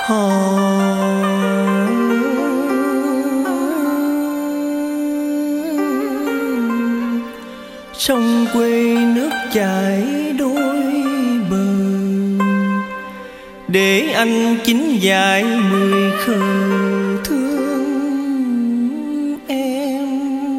Sông quê nước chảy đôi bờ, để anh chín dải mười khờ thương em.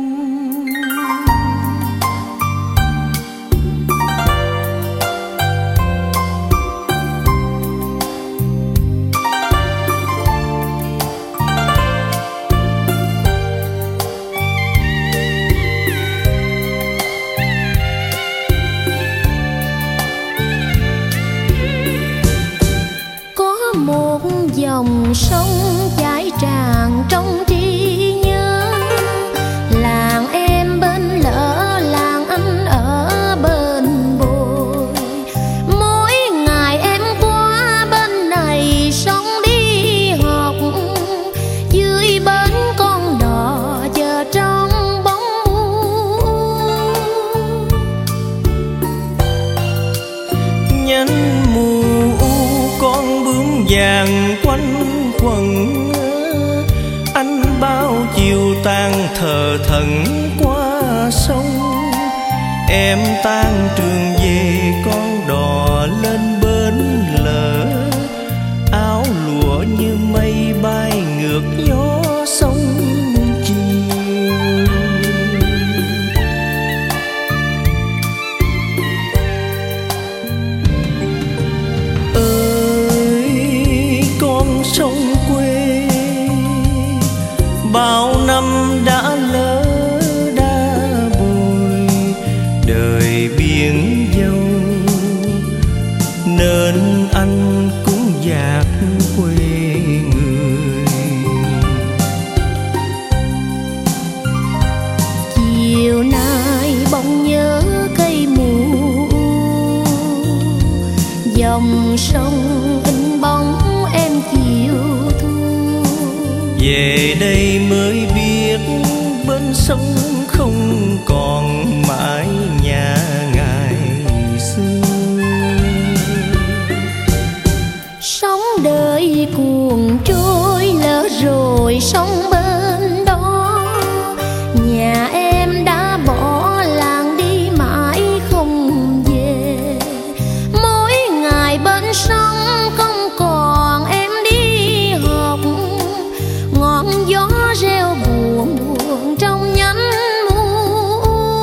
Một dòng sông chảy tràn trong trí nhớ, làng em bên lỡ, làng anh ở bên bồi. Mỗi ngày em qua bên này sông đi học, dưới bến con đò chờ trong bóng mưa. Nhánh mù con bướm vàng quanh quẩn, anh bao chiều tàn thờ thẫn qua sông. Em tan trường về con đò lên bến lỡ, áo lụa như mây bay ngược gió sông chiều. Sông quê bao năm đã lỡ đã bồi, đời biển dâu nên anh cũng dạt quê người. Chiều nay bỗng nhớ cây mù, dòng sông in bóng em chiều thu. Về đây mới biết bên sông không còn mãi nhà ngày xưa. Sóng đời cuồng trôi lỡ rồi sông bên đó, nhà em đã bỏ làng đi mãi không về. Mỗi ngày bên sông không còn em đi học, ngọn gió reo buồn buồn trong nhánh mù.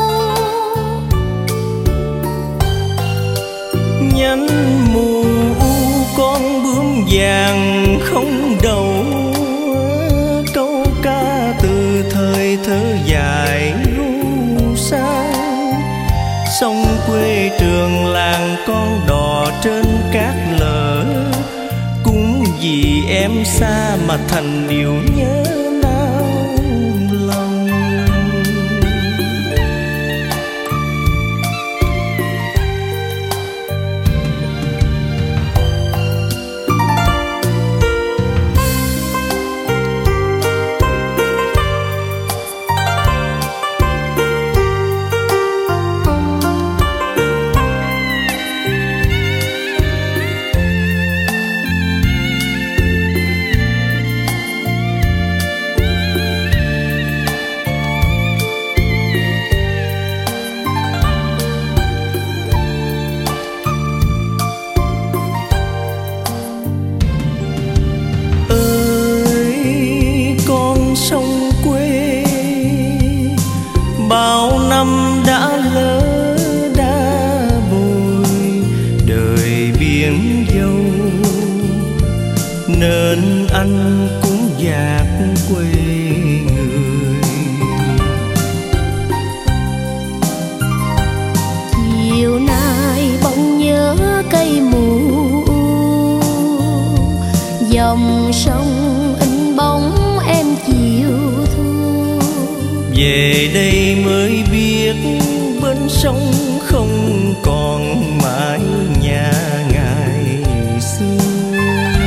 Nhánh mù con bướm vàng không đầu, câu ca từ thời thơ dài ru sang. Sông quê trường làng con đò trên cát lở, cũng vì em xa mà thành điều nhớ nao lòng. Sông quê bao năm đã lỡ đã bồi, đời biển dâu nên anh cũng dạt quê người. Chiều nay bỗng nhớ cây mù, dòng sông in bóng em chiều thu. Về đây mới biết bên sông không còn mãi nhà ngày xưa.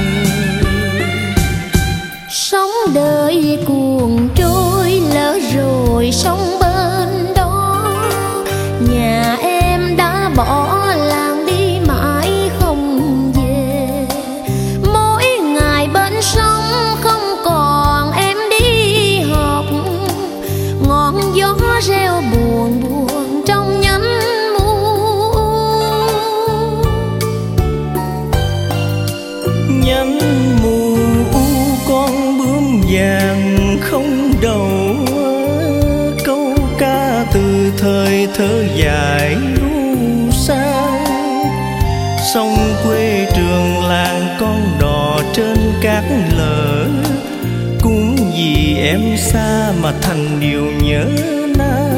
Sóng đời cuồng trôi lỡ rồi sông bên đó, nhà em đã bỏ làng đi mãi không về. Mỗi ngày nhánh mù u con bướm vàng không đầu. Câu ca từ thời thơ dài ru xa, sông quê trường làng con đò trên cát lở. Cũng vì em xa mà thành điều nhớ na.